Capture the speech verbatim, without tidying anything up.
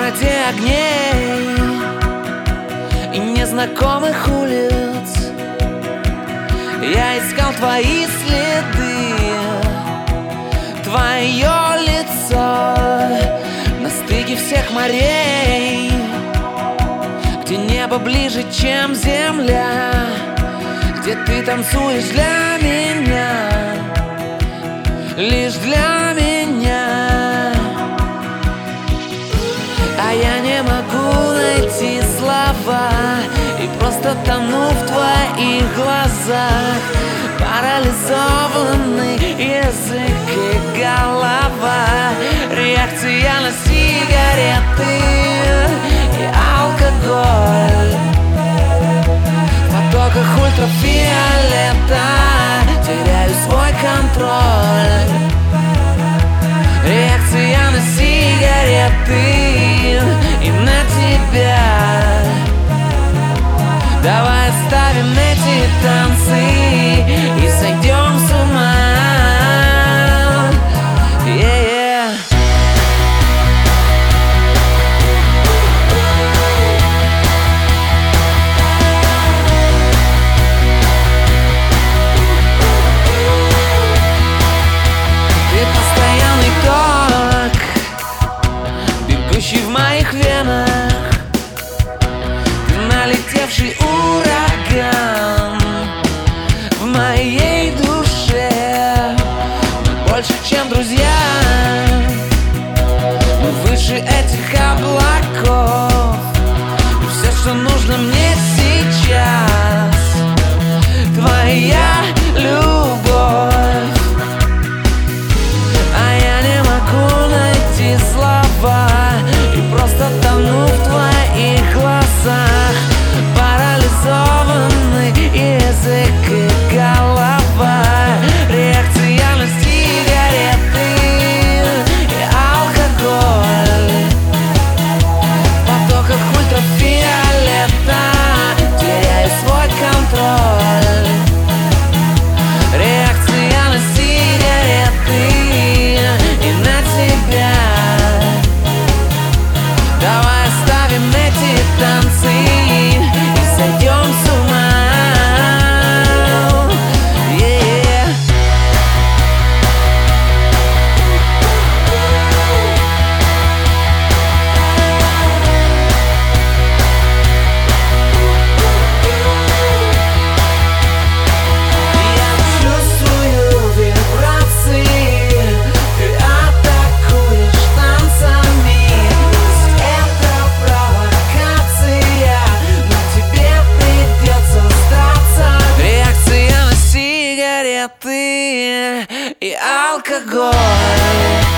городе огней и незнакомых улиц я искал твои следы, твое лицо на стыке всех морей, где небо ближе, чем земля, где ты танцуешь для меня, лишь для меня. А я не могу найти слова и просто тону в твоих глазах. Парализованный язык и голова, реакция на сигареты и алкоголь. В потоках ультрафиолета теряю свой контроль. Реакция на сигареты и на тебя. Давай оставим эти танцы и сойдем с ума. Yeah, yeah. Ты постоянный ток, бегущий в моих венах, налетевший ураган в моей душе. Мы больше, чем друзья, мы выше этих облаков. И все, что нужно мне сейчас, твоя любовь. А я не могу найти слова и просто тону в твоих глазах. Парализованный язык и голова, реакция на сигареты и алкоголь. В потоках ультрафиолета теряю свой контроль. Реакция на сигареты и на тебя. Давай оставим эти танцы и сойдем с ума. Yeah. Я чувствую вибрации, ты атакуешь танцами. Это провокация, но тебе придется сдаться. Реакция на сигареты и алкоголь.